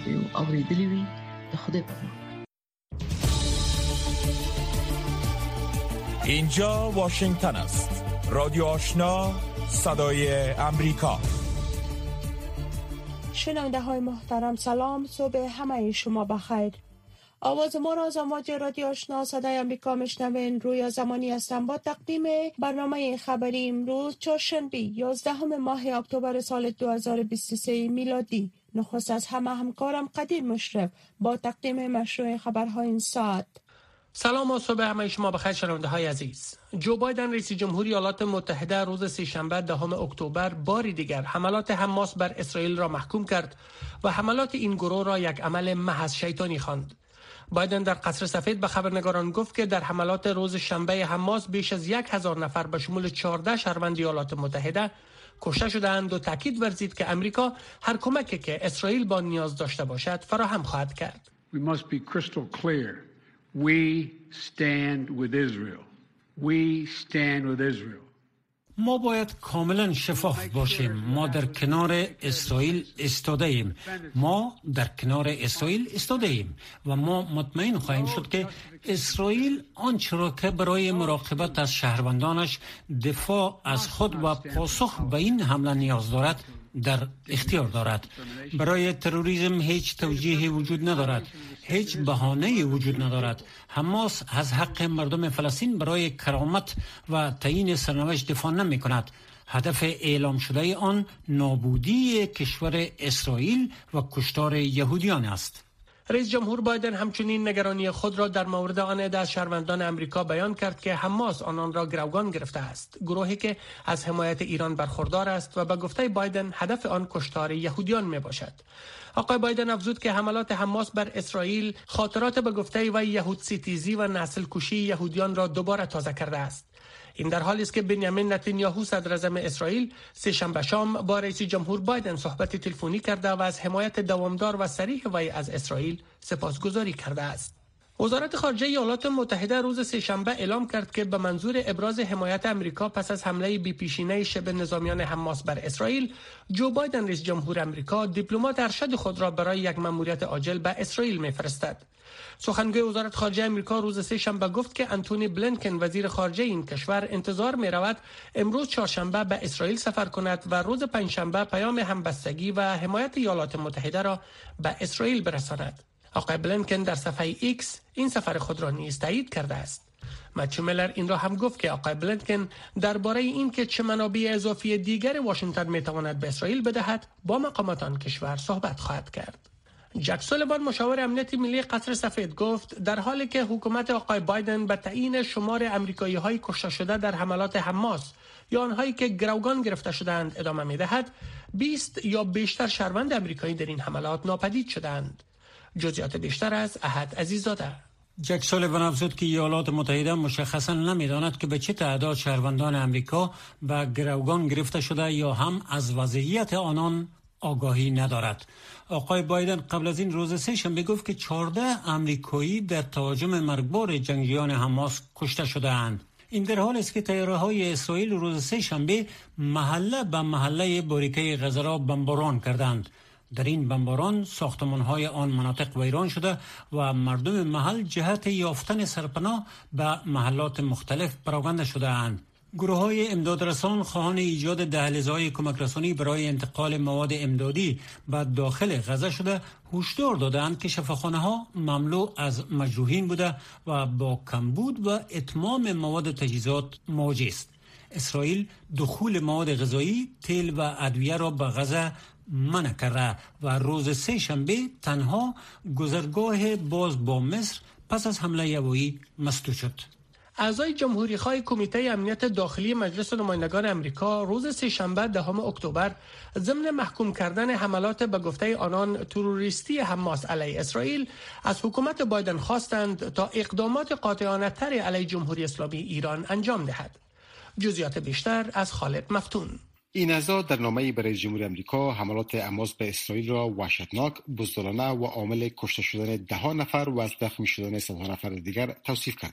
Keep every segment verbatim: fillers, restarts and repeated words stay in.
وی او اوریدلی وي د خدای په امان. اینجا واشنگتن است. رادیو آشنا، صدای امریکا. شنونده های محترم سلام، صبح همه شما بخیر. آواز ما را از امواج رادیو آشنا صدای امریکا میشنوین. روی زمانی هستم با تقدیم برنامه خبری امروز چهارشنبه یازدهم ماه اکتبر سال دو هزار و بیست و سه میلادی. نخست از همه همکارم قدیر مشرف با تقدیم مشروع خبرهای این ساعت. سلام و صبح همه شما بخیر شنونده های عزیز. جو بایدن رئیس جمهوری ایالات متحده روز سه‌شنبه دهم اکتبر باری دیگر حملات حماس بر اسرائیل را محکوم کرد و حملات این گروه را یک عمل محض شیطانی خواند. بایدن در قصر سفید به خبرنگاران گفت که در حملات روز شنبه حماس بیش از یک هزار نفر به شمول چهارده شهروند ایالات متحده کشته شدند و تاکید ورزید که امریکا هر کمکی که اسرائیل با نیاز داشته باشد فراهم خواهد کرد. We must be crystal clear. We stand with Israel. We stand with Israel. ما باید کاملا شفاف باشیم. ما در کنار اسرائیل ایستاده ایم. ما در کنار اسرائیل ایستاده ایم و ما مطمئن خواهیم شد که اسرائیل آنچه را که برای مراقبت از شهروندانش دفاع از خود و پاسخ به این حمله نیاز دارد در اختیار دارد. برای تروریسم هیچ توجیهی وجود ندارد، هیچ بهانه‌ای وجود ندارد. حماس از حق مردم فلسطین برای کرامت و تعیین سرنوشت دفاع نمی کند. هدف اعلام شده آن نابودی کشور اسرائیل و کشتار یهودیان است. رئیس جمهور بایدن همچنین نگرانی خود را در مورد آن عده از شهروندان امریکا بیان کرد که حماس آنان را گروگان گرفته است، گروهی که از حمایت ایران برخوردار است و به گفته بایدن هدف آن کشتار یهودیان می باشد. آقای بایدن افزود که حملات حماس بر اسرائیل خاطرات به گفته و یهود ستیزی و نسل کشی یهودیان را دوباره تازه کرده است. این در حالی است که بنیامین نتانیاهو صدر اعظم اسرائیل سه‌شنبه شام با رئیس جمهور بایدن صحبت تلفنی کرده و از حمایت دوامدار و صریح وی از اسرائیل سپاسگزاری کرده است. وزارت خارجه ایالات متحده روز سه‌شنبه اعلام کرد که به منظور ابراز حمایت امریکا پس از حمله بی‌پیشینه شبه نظامیان حماس بر اسرائیل، جو بایدن رئیس جمهور امریکا دیپلمات ارشد خود را برای یک مأموریت عاجل به اسرائیل می‌فرستد. سخنگوی وزارت خارجه امریکا روز سه‌شنبه گفت که انتونی بلینکن وزیر خارجه این کشور انتظار می‌رود امروز چهارشنبه به اسرائیل سفر کند و روز پنجشنبه پیام همبستگی و حمایت ایالات متحده را به اسرائیل برساند. آقای بلینکن در صفحه ایکس این سفر خود را نیز تایید کرده است. مچو میلر این را هم گفت که آقای بلینکن درباره این که چه منابع اضافی دیگر واشنگتن می‌تواند به اسرائیل بدهد با مقامات آن کشور صحبت خواهد کرد. جک سولیوان مشاور امنیت ملی قصر سفید گفت در حالی که حکومت آقای بایدن به تعیین شمار آمریکایی‌های کشته شده در حملات حماس یا آنهایی که گروگان گرفته شدند ادامه می‌دهد، بیست یا بیشتر شهروند آمریکایی در این حملات ناپدید شدند. جزئیات بیشتر از احد عزیزاده. جک سولیوان افزود که ایالات متحده مشخصا نمی‌داند که به چه تعداد شهروندان امریکا به گروگان گرفته شده یا هم از وضعیت آنان آگاهی ندارد. آقای بایدن قبل از این روز سه‌شنبه گفت که چهارده آمریکایی در تهاجم مرگبار جنگیان حماس کشته شده‌اند. این در حالی است که طیاره‌های اسرائیل روز سه‌شنبه محله به محله باریکه غزه را بمباران کردند. در این بمباران ساختمان‌های آن مناطق ویران شده و مردم محل جهت یافتن سرپناه به محلات مختلف پراکنده شده‌اند. گروه‌های امدادرسان خواهان ایجاد دهلیزهای کمکرسانی برای انتقال مواد امدادی به داخل غزه شده هشدار دادند که شفاخانه‌ها مملو از مجروحین بوده و با کمبود و اتمام مواد تجهیزات مواجه است. اسرائیل دخول مواد غذایی، تیل و ادویه را به غزه منع کرده و روز سه‌شنبه تنها گذرگاه باز با مصر پس از حمله هوایی مسدود شد. اعضای جمهوری‌خواه کمیته امنیت داخلی مجلس نمایندگان امریکا روز سه‌شنبه دهم اکتبر ضمن محکوم کردن حملات به گفته آنان تروریستی حماس علیه اسرائیل از حکومت بایدن خواستند تا اقدامات قاطعانه‌تر علیه جمهوری اسلامی ایران انجام دهد. جزئیات بیشتر از خالد مفتون. این اعضا در نامه‌ای برای جمهوری آمریکا حملات حماس به اسرائیل را وحشتناک، بزدلانه و عامل کشته شدن ده ها نفر و از زخمی شدن صدها نفر دیگر توصیف کردند.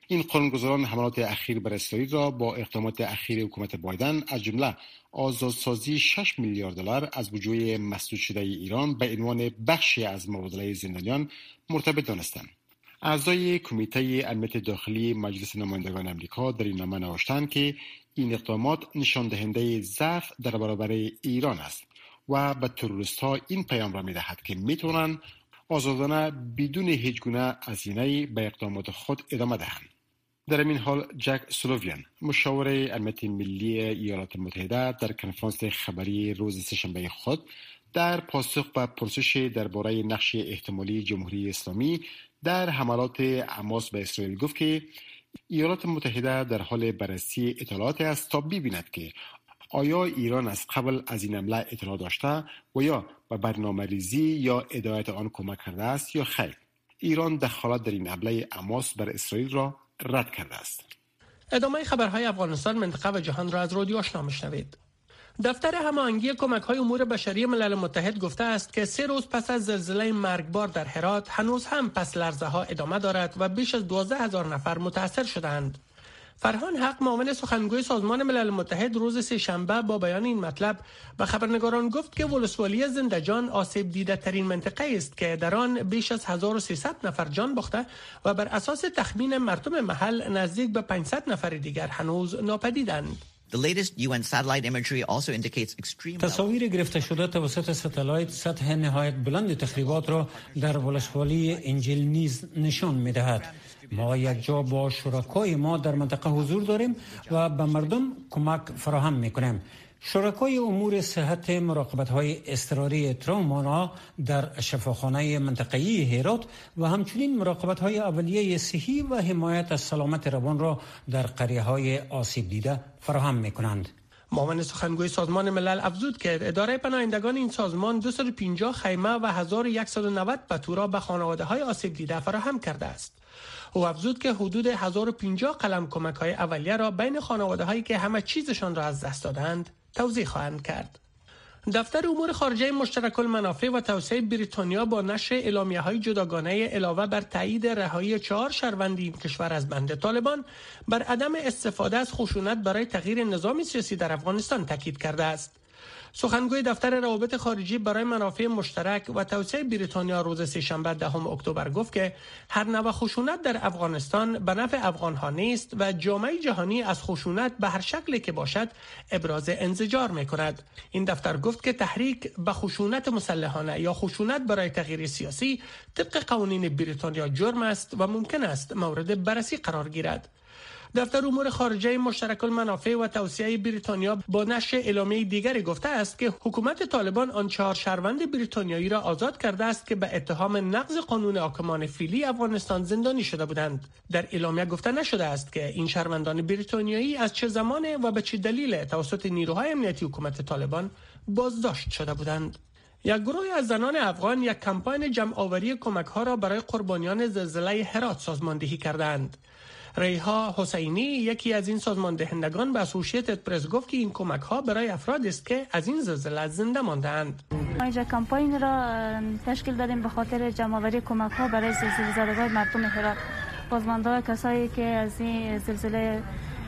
این قانونگذاران حملات اخیر بر اسرائیل را با اقدامات اخیر حکومت بایدن از جمله آزادسازی شش میلیارد دلار از بودجه مسدود شده ایران به عنوان بخشی از مبادله زندانیان مرتبط دانستند. اعضای کمیته امنیت داخلی مجلس نمایندگان امریکا در این نامه نوشتند که این اقدامات نشان دهنده ضعف در برابر ایران است و به تروریست‌ها این پیام را می‌دهد که می‌توانند آزادانه بدون هیچ گونه هزینه‌ای به اقدامات خود ادامه دهند. در این حال جک سلوویان مشاور امنیت ملی ایالات متحده در کنفرانس خبری روز سه‌شنبه خود در پاسخ به پرسش درباره نقش احتمالی جمهوری اسلامی در حملات حماس به اسرائیل گفت که ایالات متحده در حال بررسی اطلاعات است تا ببیند که آیا ایران از قبل از این حمله اطلاع داشته و یا به برنامه‌ریزی یا هدایت آن کمک کرده است یا خیر. ایران دخالت در این حمله حماس بر اسرائیل را رد کرده است. ادامه خبرهای افغانستان، منطقه و جهان را از رادیو آشنا میشنوید. دفتر هماهنگی کمک‌های امور بشری ملل متحد گفته است که سه روز پس از زلزله مرگبار در هرات هنوز هم پس لرزه‌ها ادامه دارد و بیش از دوازده هزار نفر متاثر شدند. فرهان حق، معاون سخنگوی سازمان ملل متحد، روز سه‌شنبه با بیان این مطلب به خبرنگاران گفت که ولسوالی زنده‌جان آسیب دیده ترین منطقه است که در آن بیش از هزار و سیصد نفر جان باخته و بر اساس تخمین مردم محل نزدیک به پانصد نفر دیگر هنوز ناپدیدند. The latest U N satellite imagery also indicates extreme تصاویر گرفته شده توسط ستلایت سطح نهایت بلند تخریبات را در ولسوالی انجیل نیز نشان می‌دهد. ما یک جا با شرکای ما در منطقه حضور داریم و به مردم کمک فراهم می‌کنیم. شرکای امور صحت مراقبت‌های اضطراری ترومانا در شفاخانه منطقه‌ای هرات و همچنین مراقبت‌های اولیه صحی و حمایت از سلامت روان را در قریه‌های آسیب دیده فراهم می‌کنند. معاون سخنگوی سازمان ملل افزود که اداره پناهندگان این سازمان دویست و پنجاه خیمه و هزار و صد و نود پتو را به خانواده‌های آسیب دیده فراهم کرده است. او افزود که حدود هزار و پنجاه قلم کمک‌های اولیه را بین خانواده‌هایی که همه چیزشان را از دست دادند توزیع خواهند کرد. دفتر امور خارجه مشترک المنافع و توسعه بریتانیا با نشر اعلامیه‌های جداگانه علاوه بر تایید رهایی چهار شهروند این کشور از بند طالبان بر عدم استفاده از خشونت برای تغییر نظام سیاسی در افغانستان تاکید کرده است. سخنگوی دفتر روابط خارجی برای منافع مشترک و توسعه بریتانیا روز سه‌شنبه دهم اکتبر گفت که هر نوع خشونت در افغانستان به نفع افغان‌ها نیست و جامعه جهانی از خشونت به هر شکلی که باشد ابراز انزجار می‌کند. این دفتر گفت که تحریک به خشونت مسلحانه یا خشونت برای تغییر سیاسی طبق قوانین بریتانیا جرم است و ممکن است مورد بررسی قرار گیرد. دفتر امور خارجه مشترک المنافع و توسعه بریتانیا با نشر اعلامیه دیگری گفته است که حکومت طالبان آن چهار شهروند بریتانیایی را آزاد کرده است که به اتهام نقض قانون حاکمان فعلی افغانستان زندانی شده بودند. در اعلامیه گفته نشده است که این شهروندان بریتانیایی از چه زمان و به چه دلیل توسط نیروهای امنیتی حکومت طالبان بازداشت شده بودند. یک گروه از زنان افغان یک کمپاین جمع‌آوری کمک‌ها را برای قربانیان زلزله هرات سازماندهی کردند. ریحا حسینی، یکی از این سازماندهندگان، به اسوسییتد پرس گفت که این کمک ها برای افراد است که از این زلزله زنده مانده‌اند. ما اینجا کمپاین را تشکیل دادیم به خاطر جمع‌آوری کمک ها برای زلزله زدگان مردم هرات، بازمانده کسایی که از این زلزله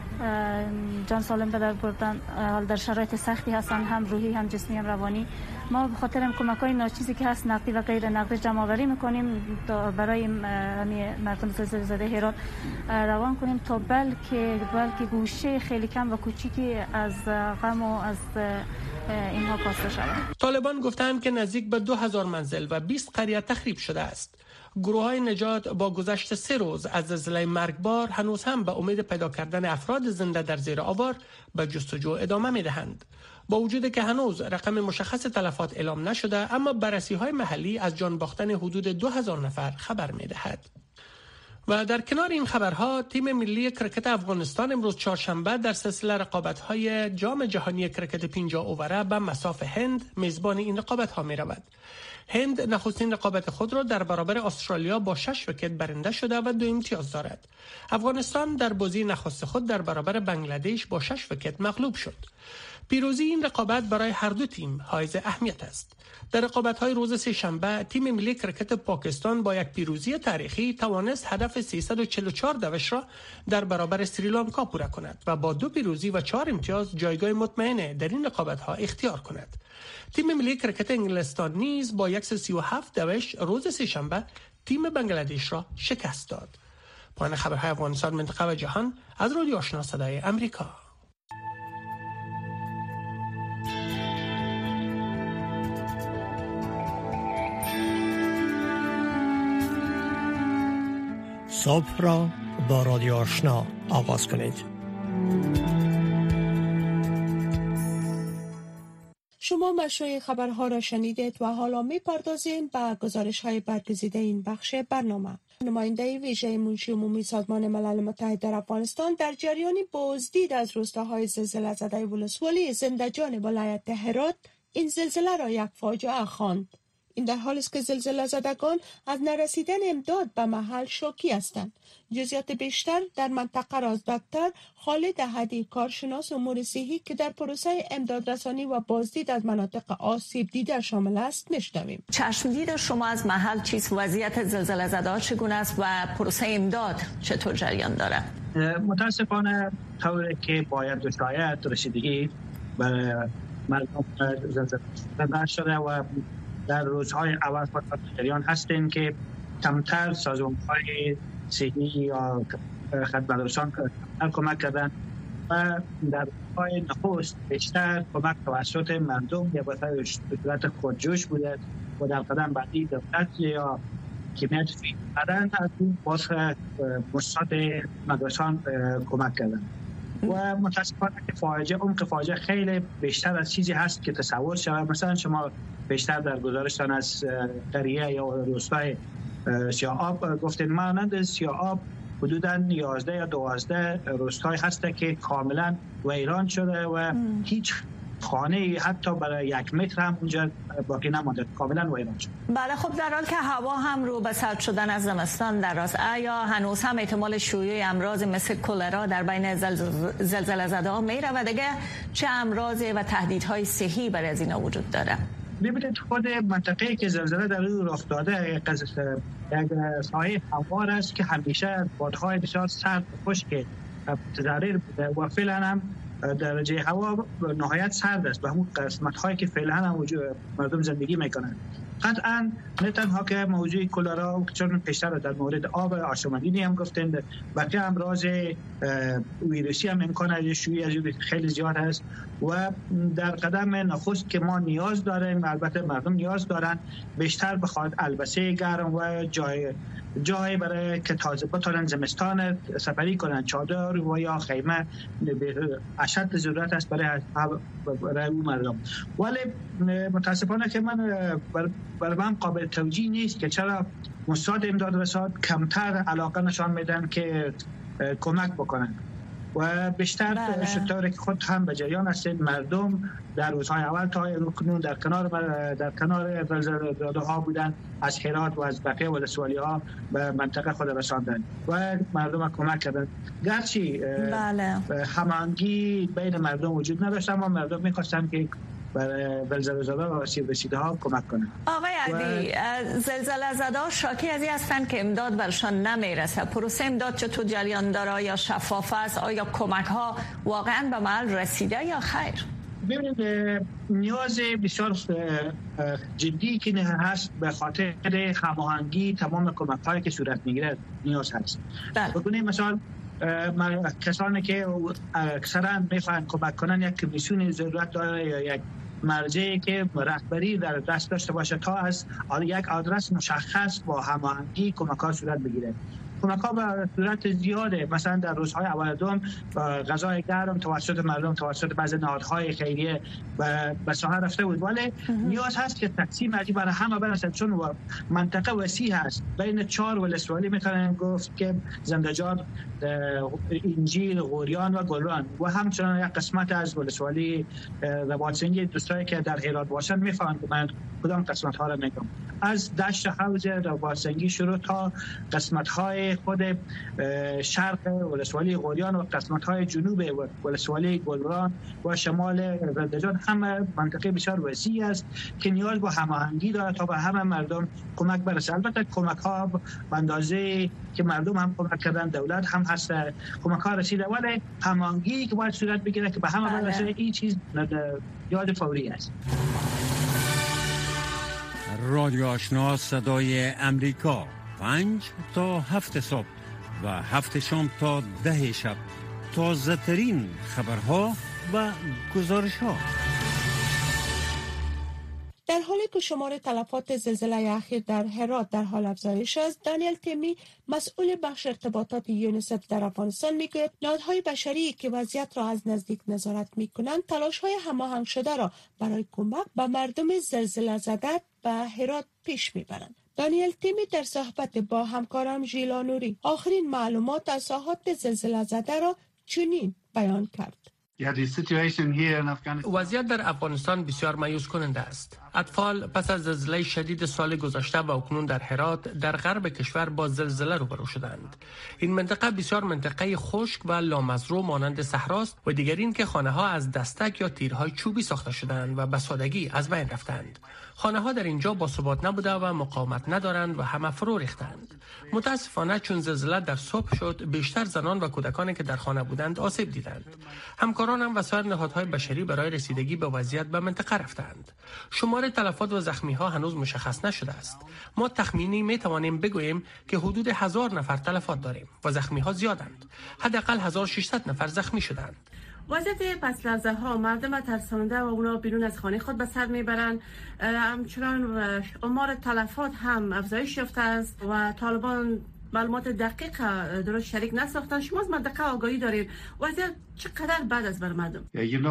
جان سالم به در بردن در شرایط سختی هستند، هم روحی هم جسمی هم روانی. ما به خاطر کمک‌های ناچیزی که هست نقدی و غیر نقدی جمع‌آوری می‌کنیم تا برای مردم زلزله زده هرات روان کنیم تا بلکه بلکه گوشه خیلی کم و کوچیکی از غم و از اینها کاسته شود. طالبان گفتند که نزدیک به دو هزار منزل و بیست قریه تخریب شده است. گروه‌های نجات با گذشت سه روز از زلزله مرگبار هنوز هم به امید پیدا کردن افراد زنده در زیر آوار به جستجو ادامه می‌دهند. با وجود که هنوز رقم مشخص تلفات اعلام نشده، اما بررسی‌های محلی از جان باختن حدود دو هزار نفر خبر می‌دهد. و در کنار این خبرها، تیم ملی کرکت افغانستان امروز چهارشنبه در سلسله رقابت‌های جام جهانی کرکت پنجاه اووره به مصاف هند میزبان این رقابت‌ها می‌رود. هند نخستین رقابت خود را در برابر استرالیا با شش ویکت برنده شده و دو امتیاز دارد. افغانستان در بازی نخست خود در برابر بنگلادش با شش ویکت مغلوب شد. پیروزی این رقابت برای هر دو تیم حائز اهمیت است. در رقابت‌های روز سه‌شنبه تیم ملی کرکت پاکستان با یک پیروزی تاریخی توانست هدف سیصد و چهل و چهار دوش را در برابر سریلانکا پوره کند و با دو پیروزی و چهار امتیاز جایگاه مطمئن در این رقابت‌ها اختیار کند. تیم ملی کرکت انگلستان نیز با صد و سی و هفت دوش روز سه‌شنبه تیم بنگلادش را شکست داد. پایان خبرهای افغانستان، منطقه و جهان از رادیو آشنا صدای امریکا. صبح را با رادیو آشنا آغاز کنید. شما مشروع خبرها را شنیدید و حالا می پردازیم به گزارش های برگزیده این بخش برنامه. نماینده ویژه منشی عمومی سازمان ملل متحد در افغانستان در جریان بازدید از روستاهای زلزله زده ولسوالی زنده‌جان ولایت هرات این زلزله را یک فاجعه خواند. این در حالی است که زلزله زدگان از نرسیدن امداد به محل شوکی هستند. جزئیات بیشتر در منطقه را از دکتر خالد احدی، کارشناس امور صحی که در پروسه امدادرسانی و بازدید از مناطق آسیب دیده شامل است میشنویم. چشمدید شما از محل چیست؟ وضعیت زلزله زده چگونه است و پروسه امداد چطور جریان دارد؟ متاسفانه طوری که باید و شاید رسیدگی برای مردم زلزله زده شده و در روزهای اول فقط جریان هستیم که کمتر سازمان‌های صحی یا خدمترسان کمک کردن و در روزهای نخست بیشتر کمک توسط مردم یا به صورت خودجوش بوده و در قدم بعدی دولت یا حکومت فی کردن از این باز مستاد مدرسان کمک کردن و متاسفانه که فاجعه عمق فاجعه خیلی بیشتر از چیزی هست که تصور شود. مثلا شما بیشتر در گزارشتان از قریه یا روستای سیاه‌آب گفتین، مانند سیاه‌آب حدوداً یازده یا دوازده روستای هسته که کاملا ویران شده و هیچ خانه حتی برای یک متر هم اونجا باقی نمانده، کاملا ویران شد. بله، خب در حال که هوا هم رو به سرد شدن از زمستان در است، آیا هنوز هم احتمال شیوع امراض مثل کلرا در بین زلزله زده ها می رود؟ دیگه چه امراض و تهدیدهای صحی برای از اینا وجود داره؟ ببینید خود منطقه‌ای که زلزله در اون رخ داده یک سایه هموار است که همیشه بادهای بسیار سرد و خشک متضرر بوده و فعلا هم درجه هوا نهایت سرد است به همون قسمت‌هایی که فعلا هم وجود مردم زندگی میکنند. قطعاً نه تنها که موضوع کلرا چون پیشتر در مورد آب آشامیدنی هم گفتند، بلکه امراض ویروسی هم امکان از شیوع از خیلی زیاد است و در قدم نخست که ما نیاز داریم، البته مردم نیاز دارن بیشتر بخواد البسه گرم و جای جای برای که تازه بتونن زمستان سفری کنن، چادر و یا خیمه اشد ضرورت است برای برای اون مردم. ولی متاسفانه که من برای من قابل توجیه نیست که چرا مستاد امدادرسان کمتر علاقه نشان میدن که کمک بکنن و بیشتر شطوری که خود هم به جریان هستید مردم در روزهای اول تا رکنون در کنار در کنار زلزله ها بودن، از هرات و از بقیه ولسوالی ها به منطقه خود رساندن و مردم کمک کردن. گرچه بله. هماهنگی بین مردم وجود نداشت اما مردم می‌خواستن که برای زلزله زده و آسیب رسیده ها کمک کنند. آقای علی، و... زلزله زده ها شاکی از این هستند که امداد برشان نمیرسه. پروسه امداد چطور جریان داره؟ یا شفاف است؟ آیا کمک ها واقعا به محل رسیده یا خیر؟ ببینید نیاز بسیار جدی که هست به خاطر هماهنگی تمام کمک هایی که صورت میگیره نیاز هست. بکنیم مثلا کسانی که اکثرا میخوان کمک کنن یک کمیسیون ضرورت داره یا یک مرجعی که رهبری در دست داشته باشه تا از یک آدرس مشخص با هماهنگی کمک ها صورت بگیره. کمک ها به صورت زیاده، مثلا در روزهای اول دوم غذای گرم توسط مردم توسط بعضی نهادهای خیریه به ساحه رفته بود، ولی نیاز هست که تقسیم عجیب برای همه برسد چون منطقه وسیع هست. بین چهار ولسوالی میتونن گفت که زنده‌جان، انجیل، غوریان و گلران و همچنان یک قسمت از ولسوالی رباطسنگی. دوستایی که در هرات باشن میفهمند من کدام قسمت ها را میگم، از دشت حوض رباطسنگی شروع تا قسمت های های خود شرق ولسوالی غوریان و قسمت های جنوب ولسوالی گلران و شمال زندجان همه منطقه بسیار وسیع است که نیاز به هماهنگی دارد تا به همه مردم کمک برسه. البته کمک ها به اندازه که مردم هم کمک کردن، دولت هم هست، کمک ها رسیده، ولی هماهنگی که باید صورت بگیره که به همه برسه این چیز یاد فوری است. رادیو آشنا صدای امریکا، پنج تا هفت صبح و هفت شام تا ده شب، تازه ترین خبرها و گزارش ها. در حالی که شمار تلفات زلزله اخیر در هرات در حال افزایش است، دانیل تیمی مسئول بخش ارتباطات یونیسف در افغانستان میگوید نهادهای بشری که وضعیت را از نزدیک نظارت میکنند تلاش‌های هماهنگ شده را برای کمک به مردم زلزله زده به هرات پیش میبرند. دانیل تیمی در صحبت با همکارم ژیلا نوری آخرین معلومات از ساحات زلزله زده را چنین بیان کرد. وضعیت در افغانستان بسیار مایوس کننده است. اطفال پس از زلزله شدید سال گذشته و اکنون در هرات در غرب کشور با زلزله روبرو شدند. این منطقه بسیار منطقه خشک و لامزرو مانند صحراست و دیگر این که خانه ها از دستک یا تیرهای چوبی ساخته شدند و به سادگی از بین رفتند. خانه ها در اینجا با ثبات نبوده و مقاومت ندارند و همه فرو ریختند. متاسفانه چون زلزله در صبح شد، بیشتر زنان و کودکانی که در خانه بودند آسیب دیدند. همکارانم و سایر نهادهای بشری برای رسیدگی به وضعیت به منطقه رفتند. شمار تلفات و زخمی ها هنوز مشخص نشده است. ما تخمینی می توانیم بگوییم که حدود هزار نفر تلفات داریم و زخمی ها زیادند. حداقل هزار و ششصد نفر زخمی شدند. وضعیت پس لرزه ها مردم ترساننده و اونا بیرون از خانه خود به سر میبرند. همچنان آمار تلفات هم افزایش یافته است و طالبان معلومات دقیق درست شریک نساختن. شما از منطقه آگاهی دارید، وضعیت چقدر بد است بر مردم؟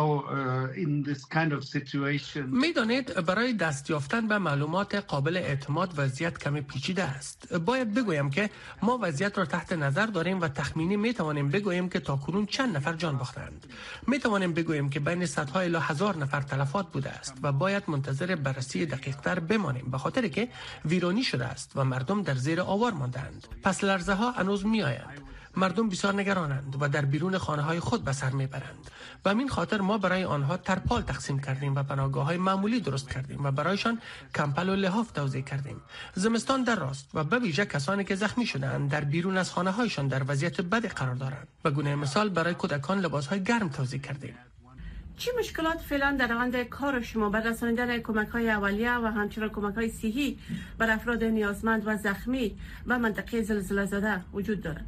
میدانید برای دست یافتن به معلومات قابل اعتماد وضعیت کمی پیچیده است. باید بگویم که ما وضعیت را تحت نظر داریم و تخمینی میتوانیم بگوییم که تاکنون چند نفر جان باختند. میتوانیم بگوییم که بین صدها الی هزار نفر تلفات بوده است و باید منتظر بررسی دقیق تر بمانیم، به خاطر که ویرانی شده است و مردم در زیر آوار ماندند. پس لرزه ها هنوز می آیند. مردم بسیار نگرانند و در بیرون خانه های خود به سر میبرند. و همین خاطر ما برای آنها ترپال تقسیم کردیم و پناهگاه های معمولی درست کردیم و برایشان کمپل و لحاف توزیع کردیم. زمستان در راست و به ویژه کسانی که زخمی شدند در بیرون از خانه هایشان در وضعیت بدی قرار دارند. به گونه مثال برای کودکان لباس های گرم توزیع کردیم. چی مشکلات فعلا در روند کار شما برای رساندن کمک های اولیه و همچنین کمک های صحی بر افراد نیازمند و زخمی و منطقه زلزله زده وجود دارد؟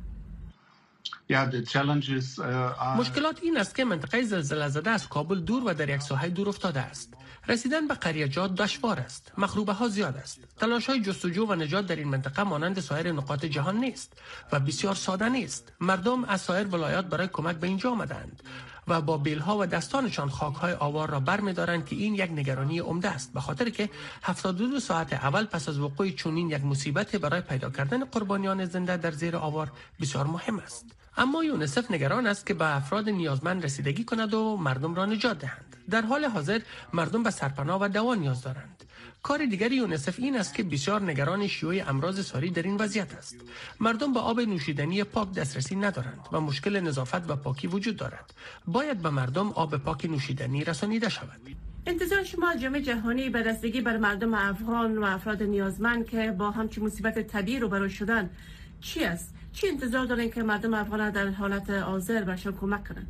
مشکلات این است که منطقه زلزله زده از کابل دور و در یک ساحه دور افتاده است. رسیدن به قریه‌جات دشوار است. مخروبه ها زیاد است. تلاش های جستجو و نجات در این منطقه مانند سایر نقاط جهان نیست و بسیار ساده نیست. مردم از سایر ولایات برای کمک به اینجا آمدند و با بیلها و دستانشان خاک‌های آوار را برمی‌دارند که این یک نگرانی عمده است، به خاطر که هفتاد و دو ساعت اول پس از وقوع چنین یک مصیبت برای پیدا کردن قربانیان زنده در زیر آوار بسیار مهم است. اما یونیسف نگران است که به افراد نیازمند رسیدگی کند و مردم را نجات دهند. در حال حاضر مردم به سرپناه و دوا نیاز دارند. کار دیگری یونیسف این است که بسیار نگران شیوع امراض ساری در این وضعیت است. مردم به آب نوشیدنی پاک دسترسی ندارند و مشکل نظافت و پاکی وجود دارد. باید به مردم آب پاک نوشیدنی رسانیده شود. انتظار شما از جامعه جهانی به رسیدگی بر مردم افغان و افراد نیازمند که با همچین مصیبت طبیعی روبرو شدن چی است؟ چی انتظار دارین که مردم افغان در حالت حاضر برشان کمک کنند؟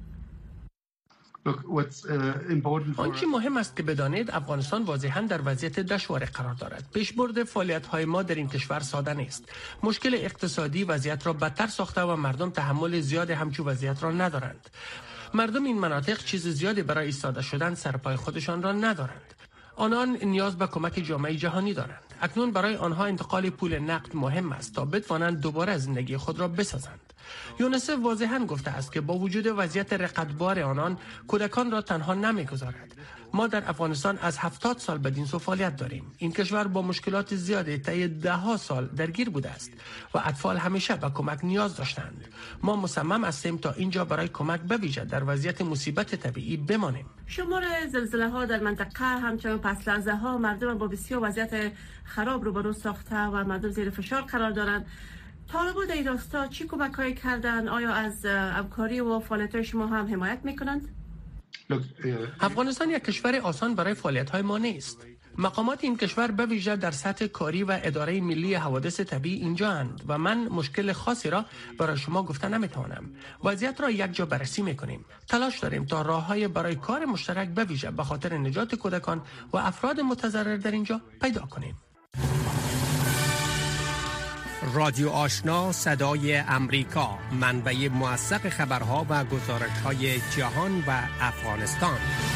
آنچه مهم است که بدانید افغانستان واضحاً در وضعیت دشواری قرار دارد. پیشبرد فعالیت‌های ما در این کشور ساده نیست. مشکل اقتصادی وضعیت را بدتر ساخته و مردم تحمل زیاد همچون وضعیت را ندارند. مردم این مناطق چیز زیادی برای ایستاده شدن سر پای خودشان را ندارند. آنان نیاز به کمک جامعه جهانی دارند. اکنون برای آنها انتقال پول نقد مهم است تا بتوانند دوباره زندگی خود را بسازند. یونیسف واضحاً گفته است که با وجود وضعیت رقتبار آنان کودکان را تنها نمیگذارد. ما در افغانستان از هفتاد سال بدین سو فعالیت داریم. این کشور با مشکلات زیادی طی ده ها سال درگیر بوده است و اطفال همیشه به کمک نیاز داشتند. ما مصمم هستیم تا اینجا برای کمک به ویژه در وضعیت مصیبت طبیعی بمانیم. شمار زلزله ها در منطقه همچنان پس لرزه ها مردم با بسیار وضعیت خراب روبرو ساخته و مردم زیر فشار قرار دارند. طالبان در این راستا چی کمک‌هایی کردن؟ آیا از همکاری و فعالیت‌های شما هم حمایت می‌کنند؟ افغانستان یک کشور آسان برای فعالیت‌های ما نیست. مقامات این کشور به ویژه در سطح کاری و اداره ملی حوادث طبیعی اینجا اند و من مشکل خاصی را برای شما گفته نمیتوانم. وضعیت را یک جا بررسی میکنیم. تلاش داریم تا راههای برای کار مشترک به ویژه به خاطر نجات کودکان و افراد متضرر در اینجا پیدا کنیم. رادیو آشنا صدای امریکا، منبع موثق خبرها و گزارش‌های جهان و افغانستان.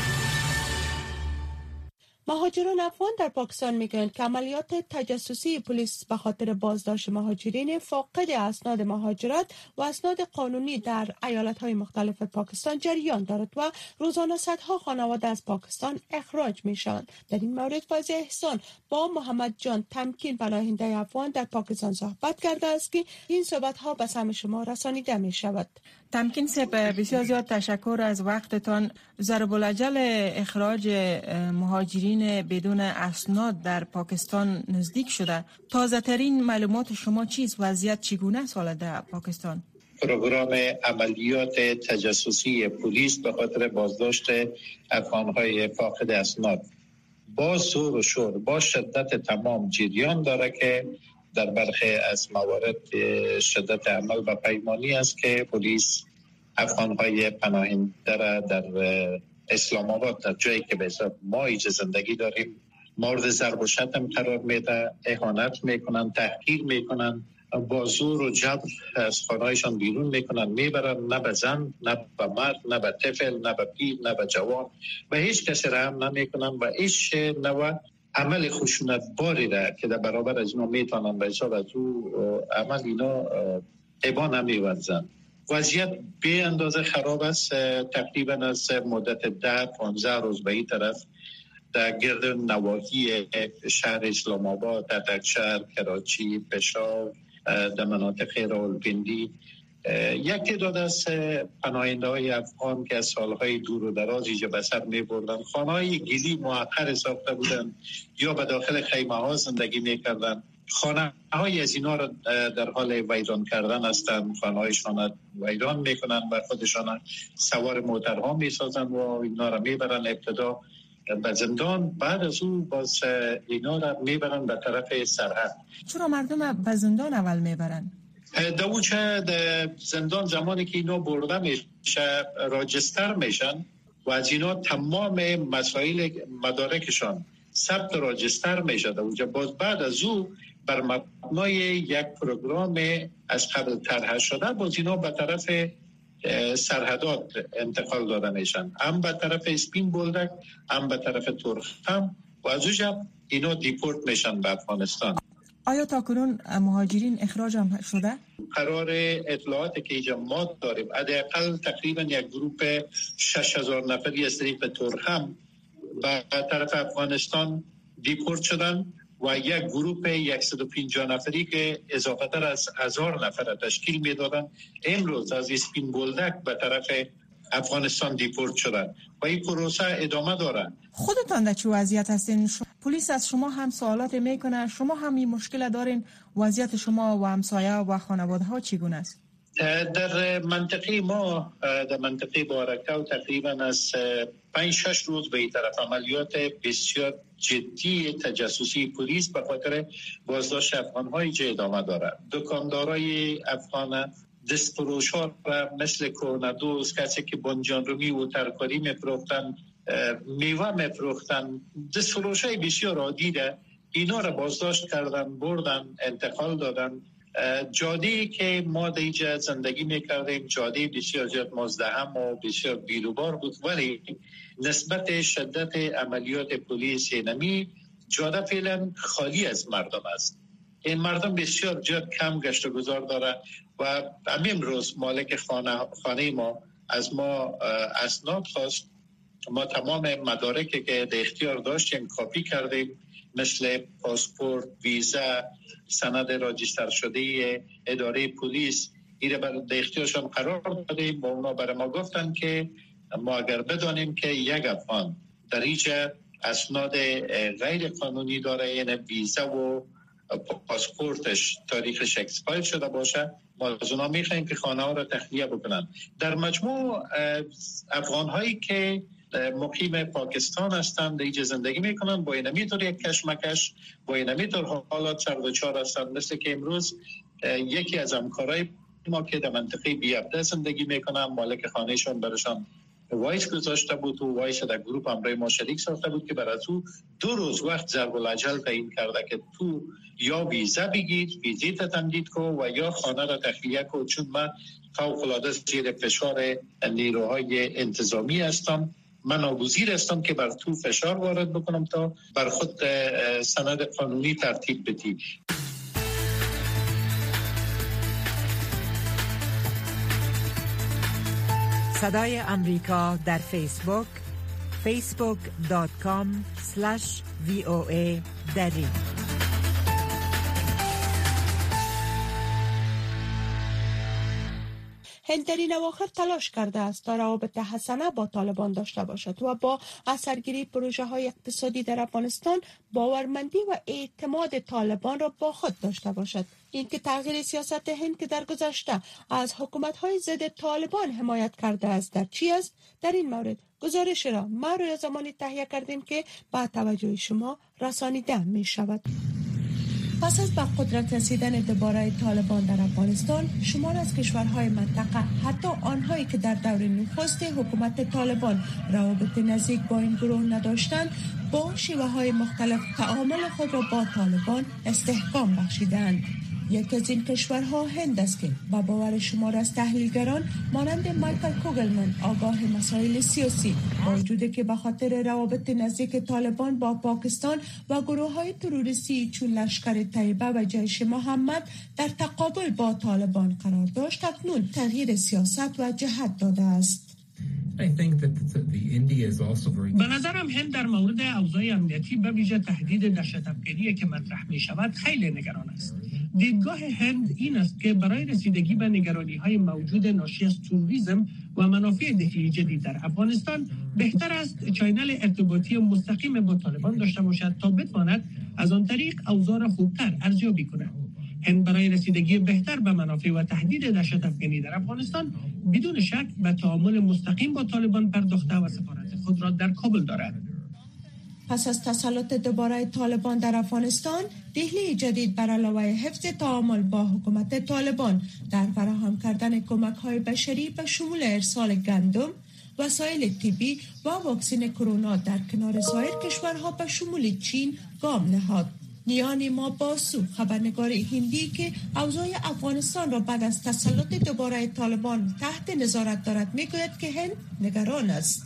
مهاجران افغان در پاکستان میگویند که عملیات تجسسی پلیس به خاطر بازداشت مهاجرین فاقد اسناد مهاجرت و اسناد قانونی در ایالت‌های مختلف پاکستان جریان دارد و روزانه صدها خانواده از پاکستان اخراج میشوند. در این مورد فایزه احسان با محمد جان تمکین پناهنده افغان در پاکستان صحبت کرده است که این صحبت‌ها به سمع شما رسانیده می‌شود. تمکین سپ، بسیار زیاد تشکر از وقتتان. ضرب الاجل اخراج مهاجرین بدون اسناد در پاکستان نزدیک شده. تازه ترین معلومات شما چیست؟ وضعیت چگونه است حالا در پاکستان؟ پروگرام عملیات تجسسی پلیس به خاطر بازداشت افغان‌های فاقد اسناد با زور و شور با شدت تمام جریان داره که در برخی از موارد شدت عمل و پیمانی است که پلیس افغان‌های پناهنده را در اسلام آباد در جایی که به حساب ما ایجا زندگی داریم مورد ضرب و شتم قرار میده، اهانت میکنن، تحقیر میکنن، با زور و جبر از خانه‌هایشان بیرون میکنن، میبرن، نه به زن، نه به مرد، نه به طفل، نه به پیر، نه به جوان و هیچ کسی رحم نمیکنن و هیچ نوع عمل خشونت باری را که در برابر از اینا میتونن به حساب از او عمل اینا ابا نمیورزن. وضعیت به اندازه خراب است. تقریبا از مدت ده پانزده روز به این طرف در گرد نواحی شهر اسلام آباد، اتکشهر، کراچی، پشاور، در مناطق راولپنڈی یک تعداد از پناهنده های افغان که از سالهای دور و دراز اینجا به سر می بردن خانه های گلی موقر ساخته بودن یا به داخل خیمه ها زندگی می کردن. خانه های از اینا را در حال ویران کردن هستند. خانه هایشان ویران می کنن و خودشان سوار موترها می سازن و اینا را می برن ابتدا به زندان، بعد از او باز اینا را می برن به طرف سرحد. چرا مردم به زندان اول می برن؟ دوچه در زندان زمانی که اینا برده میشه راجستر میشن و از اینا تمام مسائل مدارکشان ثبت راجستر میشه. دوچه باز بعد از او بر مبنای یک پروگرام از قبل طرح شده باز اینا به طرف سرحدات انتقال داده میشن، هم به طرف اسپین بولدک هم به طرف ترخم و از اوجه اینا دیپورت میشن به افغانستان. آیا تاکنون مهاجرین اخراج هم شده؟ قرار اطلاعاتی که اینجا ما داریم حداقل تقریبا یک گروپ شش هزار نفری از طریق ترخم به طرف افغانستان دیپورت شدن و یک گروه صد و پنجاه نفری که اضافه تر از هزار نفر تشکیل میدادن امروز از اسپین بولدک به طرف افغانستان دیپورت شدن و این پروسه ادامه داره. خودتان در چه وضعیت هستین؟ پلیس از شما هم سوالات میکنه، شما هم این مشکل دارین، وضعیت شما و همسایه و خانواده ها چگونه است؟ در منطقه ما در منطقه بارکاو تقریبا از پنج شش روز به این طرف عملیات بسیار جدی تجسسی پلیس به خاطر بازداشت افغان‌های جای ادامه داره. دکاندارای افغان دستفروش‌ها مثل کورندوز، کسی که بنجان رومی و ترکاری می‌فروختن، میوه می‌فروختن، دستفروش‌های بسیار عادی ده اینا را بازداشت کردن، بردن، انتقال دادن. جاده‌ای که ما در اینجا زندگی می‌کردیم جاده بسیار زیاد مزدحم و بسیار بیروبار بود، ولی نسبت شدت عملیات پلیس نمی جاده فعلا خالی از مردم است. این مردم بسیار زیاد کم گشت و گذار داره و همین روز مالک خانه, خانه ما از ما اسناد خواست. ما تمام مدارکی که در اختیار داشتیم کاپی کردیم، مثل پاسپورت، ویزا، سند راجستر شده اداره پلیس، ایره بر در اختیارشان قرار دادیم و اونا برای ما گفتن که ما اگر بدانیم که یک افغان در اینجا اسناد غیر قانونی داره، یعنی ویزا و پاسپورتش تاریخش اکسپایر شده باشه، ما از اونا میخوایم که خانه ها را تخلیه بکنن. در مجموع افغان هایی که مقیم پاکستان هستند اینجا زندگی میکنن، با اینمی طور یک کشمکش، با اینمی طور حالات سر و چار هستند. مثل که امروز یکی از همکارای ما که در منطقه بیابده زندگی میکنن، مالک خانهشون برشان وایس گذاشته بود و وایس در گروپ همراه ما شریک ساخته بود که برای تو دو روز وقت ضرب الاجل تعیین کرده که تو یا ویزا بگیر، ویزیت تمدید کو و یا خانه را تخلیه کو، چون من فوق‌العاده زیر فشار نیروهای انتظامی هستم. من ناگزیر هستم که بر تو فشار وارد بکنم تا بر خود سند قانونی ترتیب بدی. صدای امریکا در فیسبوک فیسبوک دات کام اسلش وی او ای دری. هند در این اواخر تلاش کرده است تا روابط حسنه با طالبان داشته باشد و با اثرگیری پروژه های اقتصادی در افغانستان باورمندی و اعتماد طالبان را با خود داشته باشد. این که تغییر سیاست هند که در گذشته از حکومت های ضد طالبان حمایت کرده است در چی است؟ در این مورد گزارش را ما روی زمانی تهیه کردیم که با توجه شما رسانیده می شود. پس از به قدرت رسیدن دوباره طالبان در افغانستان، شمار از کشورهای منطقه، حتی آنهایی که در دور نخست حکومت طالبان روابط نزدیک با این گروه نداشتند، با شیوه‌های مختلف تعامل خود را با طالبان استحکام بخشیدند. یکی از این کشورها هند است که با باور شمار از تحلیلگران مانند مایکل کوگلمن آگاه مسائل سیاسی، با وجودی که به خاطر روابط نزدیک طالبان با پاکستان و گروه‌های تروریستی چون لشکر طیبه و جیش محمد در تقابل با طالبان قرار داشت، اکنون تغییر سیاست و جهت داده است. به نظرم هند در مورد اوضاع امنیتی به ویژه تهدید دهشت‌افکنی که مطرح می شود خیلی نگران است. دیدگاه هند این است که برای رسیدگی به نگرانی‌های موجود ناشی از تروریسم و منافع دهلی جدید در افغانستان بهتر است چینل ارتباطی مستقیم با طالبان داشته باشد تا بتواند از آن طریق اوضاع را خوبتر ارزیابی کند. هند برای رسیدگی بهتر به منافع و تهدید دهشت‌افکنی در افغانستان بدون شک به تعامل مستقیم با طالبان پرداخته و سفارت خود را در کابل دارد. پس از تسلط دوباره طالبان در افغانستان، دهلی جدید بر علاوه حفظ تعامل با حکومت طالبان در فراهم کردن کمک‌های بشری به شمول ارسال گندم، وسایل طبی و واکسن کرونا در کنار سایر کشورها به شمول چین گام نهاد. نیانی ما باسو، خبرنگار هندی که اوضاع افغانستان را بعد از تسلط دوباره طالبان تحت نظارت دارد، میگوید که هند نگران است.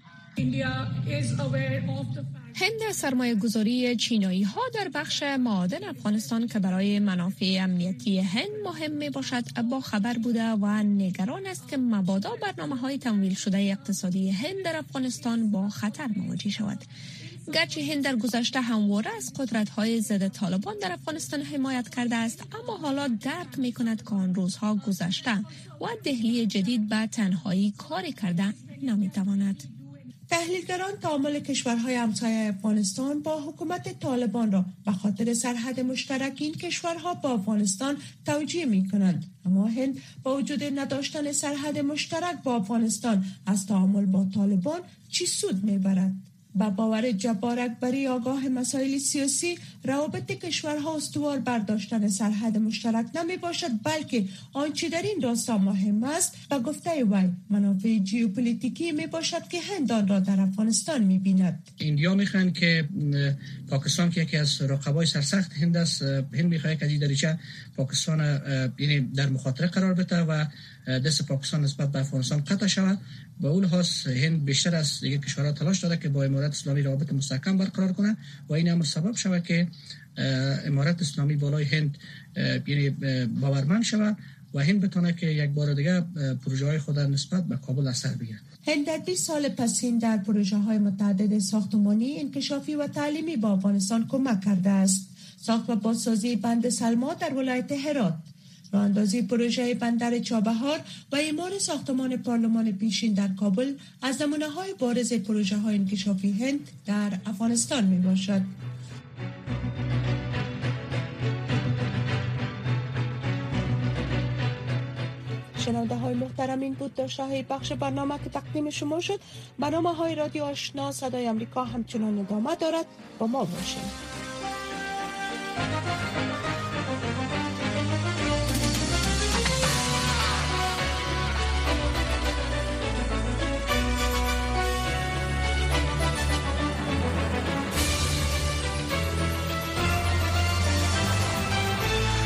هند از سرمایه گذاری چینایی ها در بخش معادن افغانستان که برای منافع امنیتی هند مهم می باشد با خبر بوده و نگران است که مبادا برنامه های تمویل شده اقتصادی هند در افغانستان با خطر مواجه شود. گرچه هند در گذشته همواره از قدرت‌های ضد طالبان در افغانستان حمایت کرده است، اما حالا درک می‌کند که آن روزها گذشته و دهلی جدید به تنهایی کاری کرده نمی‌تواند. تحلیلگران تعامل کشورهای همسایه افغانستان با حکومت طالبان را به خاطر سرحد مشترک این کشورها با افغانستان توجیه می‌کنند، اما هند با وجود نداشتن سرحد مشترک با افغانستان از تعامل با طالبان چی سود می‌برد؟ با باور جبار اکبری آگاه مسائل سیاسی، روابط کشورها استوار برداشتن سرحد مشترک نمی باشد، بلکه آنچه در این راستا مهم است به گفته وی منافع ژئوپلیتیکی می باشد که هند آن را در افغانستان می بیند. ایندیا میخوان که پاکستان که یکی از رقبای سرسخت هند است، هند میخواد که از دریچه پاکستان یعنی در مخاطره قرار بده و دست پاکستان نسبت به افغانستان قطع شود. با اون لحاظ هند بیشتر از دیگه کشورها تلاش داده که با امارات اسلامی روابط مستحکم برقرار کنه و این امر سبب شود که امارات اسلامی بالای هند یعنی باورمند شود و هند بتونه که یک بار دیگه پروژه های خود نسبت به کابل از سر بگیره. هند در بیست سال پسین در پروژه های متعدد ساختمانی، انکشافی و تعلیمی با افغانستان کمک کرده است. ساخت و بازسازی بند سلما در ولایت هرات، راه‌اندازی پروژه بندر چابهار و اعمار ساختمان پارلمان پیشین در کابل از نمونه‌های بارز پروژه‌های انکشافی هند در افغانستان می‌باشد. شنونده های محترم، این بود داشته های بخش برنامه که تقدیم شما شد. برنامه های رادیو آشنا صدای امریکا همچنان ادامه دارد. با ما باشید.